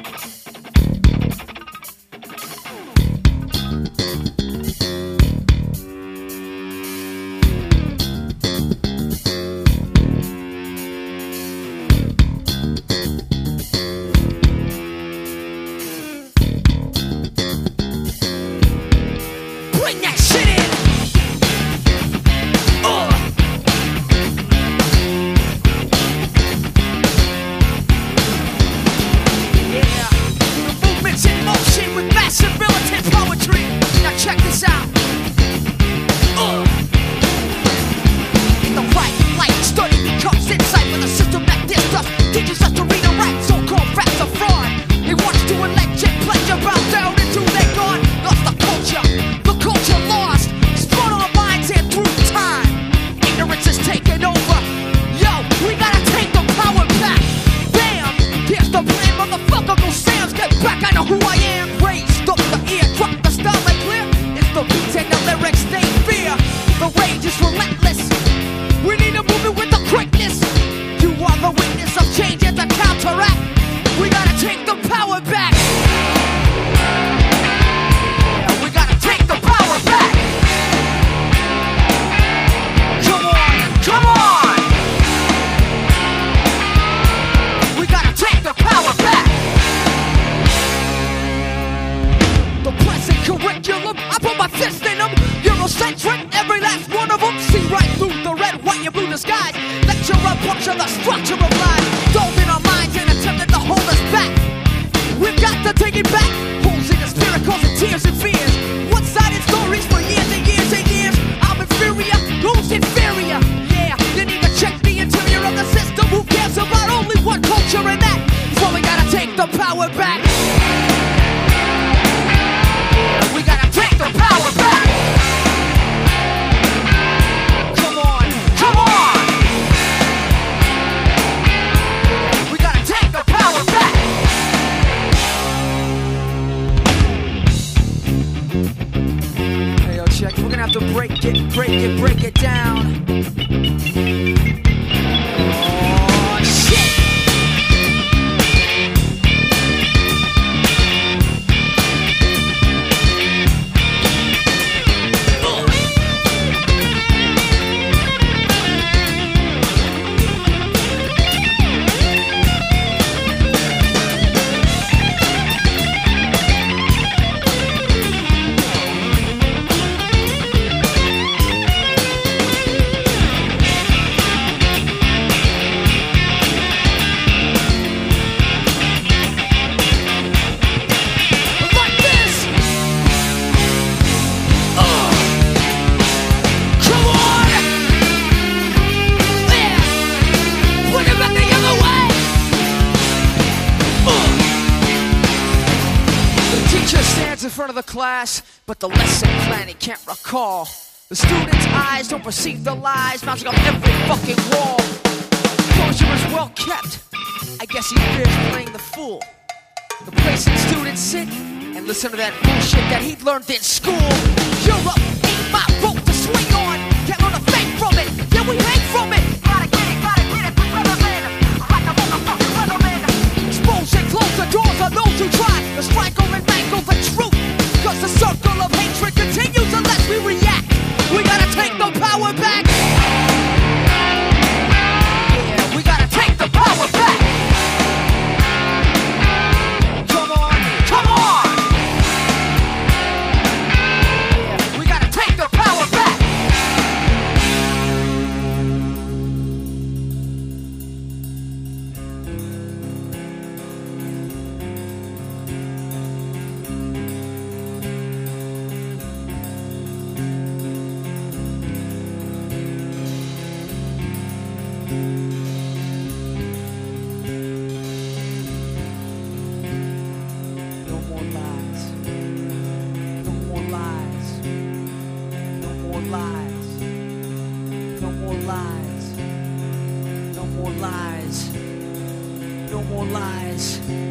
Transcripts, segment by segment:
Bring that shit in. Yeah, the movement's in motion with massive militant poetry. Now check this out. The right light study becomes insight with a system that this stuff teaches us to read and write. So-called facts are fraud. They want us to elect and pleasure bow down until they're gone. Lost the culture lost. Spun our minds in through time. Ignorance is taking over. Yo, we gotta take the power back. Bam! Here's the plan, motherfucker. Go Sam's, get back. I know who I am. Raised up the ear, drop the style like clear. It's the beats and the lyrics they fear. The rage is relentless. We need a movement with the quickness. You are the witness of change and the counteract. We gotta take the power back. We gotta take the power back. Come on, come on. We gotta take the power back. The present curriculum, I put my fist in them. Eurocentric, every last one of them. See right through the red, white, and blue disguise. Lecture up, puncture the structure of life. Dove in our minds and attempted to hold us back. We've got to take it back. Holes in the spirit causing tears and fears. One-sided stories for years and years and years. I'm inferior, who's inferior? Yeah, you need to check the interior of the system. Who cares about only one culture and that? So we gotta take the power back. We gotta take the power back. Come on, come on. We gotta take the power back. Hey, yo, check. We're gonna have to break it down. Oh, shit. In front of the class, but the lesson plan he can't recall. The students' eyes don't perceive the lies bouncing off every fucking wall. Closure is well kept. I guess he fears playing the fool. The place that students sit and listen to that bullshit that he learned in school. Europe ain't my rope to swing on. Can't learn a thing from it. Yeah, we hang from it. Gotta get it, put Weatherman. Like a motherfucking Weatherman. Expose and close the doors on those who try to strangle and mangle the truth. Cause the circle of hatred continues unless we react. We gotta take the power back. Yeah, we gotta take the power back. Come on, come on. Yeah, we gotta take the power back.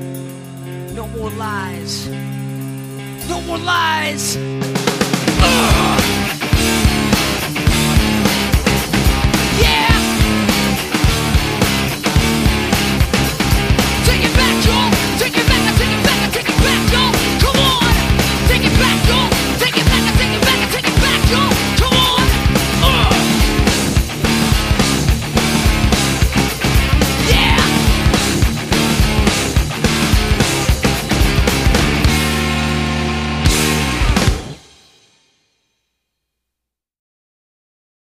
No more lies. No more lies.